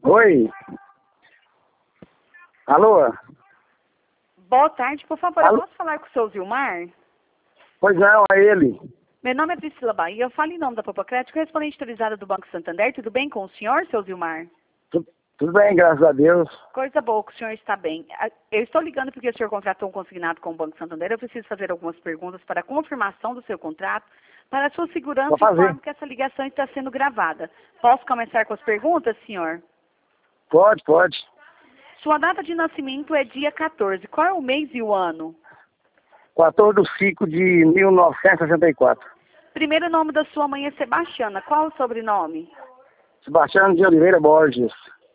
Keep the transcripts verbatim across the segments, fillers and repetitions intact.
Oi. Alô? Boa tarde, por favor, Alô? eu posso falar com o seu Zilmar? Pois não, é ele. Meu nome é Priscila Bahia, eu falo em nome da Popocrético, correspondente autorizada do Banco Santander. Tudo bem com o senhor, seu Zilmar? Tu- Tudo bem, graças a Deus. Coisa boa que o senhor está bem. Ah, Eu estou ligando porque o senhor contratou um consignado com o Banco Santander. Eu preciso fazer algumas perguntas para a confirmação do seu contrato, para a sua segurança, Vou fazer. informo que essa ligação está sendo gravada. Posso começar com as perguntas, senhor? Pode, pode. Sua data de nascimento é dia quatorze. Qual é o mês e o ano? quatorze de cinco de mil novecentos e sessenta e quatro. Primeiro nome da sua mãe é Sebastiana. Qual o sobrenome? Sebastião de Oliveira Borges.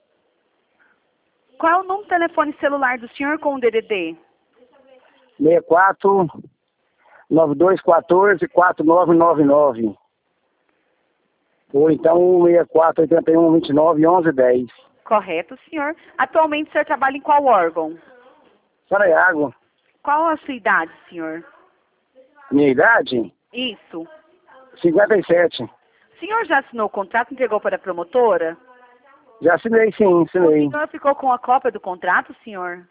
Qual é o número do telefone celular do senhor com o D D D? seis quatro nove dois um quatro quatro nove nove nove. Ou então seis quatro oito um dois nove onze dez. Correto, senhor. Atualmente o senhor trabalha em qual órgão? Saraiago. Qual a sua idade, senhor? Minha idade? Isso. cinquenta e sete. O senhor já assinou o contrato, entregou para a promotora? Já assinei, sim, O assinei. senhor ficou com a cópia do contrato, senhor?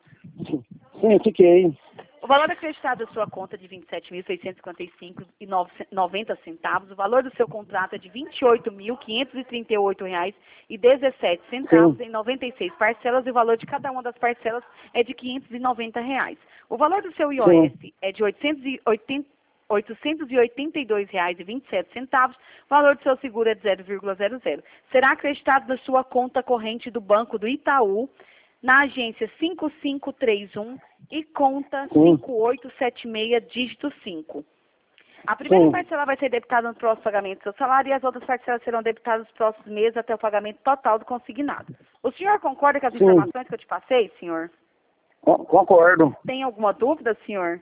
Sim, fiquei. O valor acreditado da sua conta é de vinte e sete mil seiscentos e cinquenta e cinco reais e noventa centavos. O valor do seu contrato é de vinte e oito mil quinhentos e trinta e oito reais e dezessete centavos Sim. em noventa e seis parcelas, e o valor de cada uma das parcelas é de quinhentos e noventa reais. O valor do seu I O S é de oitocentos e oitenta oitocentos e oitenta e dois reais e vinte e sete centavos. O valor do seu seguro é de zero vírgula zero zero. Será acreditado na sua conta corrente do Banco do Itaú, na agência cinco cinco três um e conta Sim. cinco oito sete seis, dígito cinco. A primeira Sim. parcela vai ser debitada no próximo pagamento do seu salário e as outras parcelas serão debitadas nos próximos meses até o pagamento total do consignado. O senhor concorda com as Sim. informações que eu te passei, senhor? Con- Concordo. Tem alguma dúvida, senhor?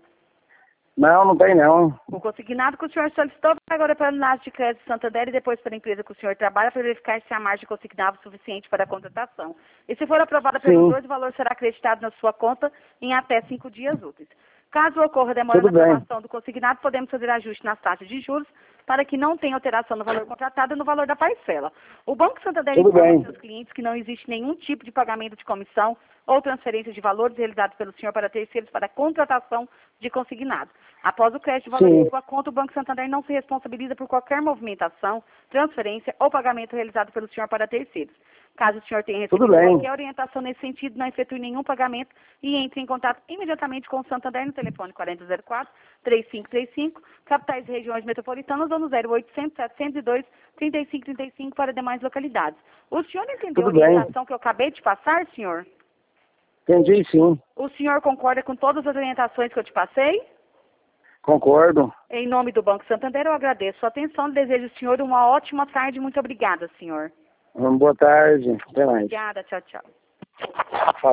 Não, não tem não. O consignado que o senhor solicitou vai agora para a unidade de crédito Santander e depois para a empresa que o senhor trabalha para verificar se a margem consignável é suficiente para a contratação. E se for aprovada pelos Sim. dois, o valor será acreditado na sua conta em até cinco dias úteis. Caso ocorra demora Tudo na bem. aprovação do consignado, podemos fazer ajuste nas taxas de juros para que não tenha alteração no valor contratado e no valor da parcela. O Banco Santander Tudo informa bem. aos seus clientes que não existe nenhum tipo de pagamento de comissão ou transferência de valores realizados pelo senhor para terceiros para a contratação de consignado. Após o crédito de valor Sim. em sua conta, o Banco Santander não se responsabiliza por qualquer movimentação, transferência ou pagamento realizado pelo senhor para terceiros. Caso o senhor tenha Tudo recebido bem. qualquer orientação nesse sentido, não efetue nenhum pagamento e entre em contato imediatamente com o Santander no telefone quarenta zero quatro, três cinco três cinco, capitais e regiões metropolitanas, ou no zero oitocentos, setecentos e dois, trinta e cinco trinta e cinco para demais localidades. O senhor entendeu a Tudo bem. orientação que eu acabei de passar, senhor? Entendi, sim. O senhor concorda com todas as orientações que eu te passei? Concordo. Em nome do Banco Santander, eu agradeço a sua atenção e desejo ao senhor uma ótima tarde. Muito obrigada, senhor. Boa tarde. Até mais. Obrigada, tchau, tchau.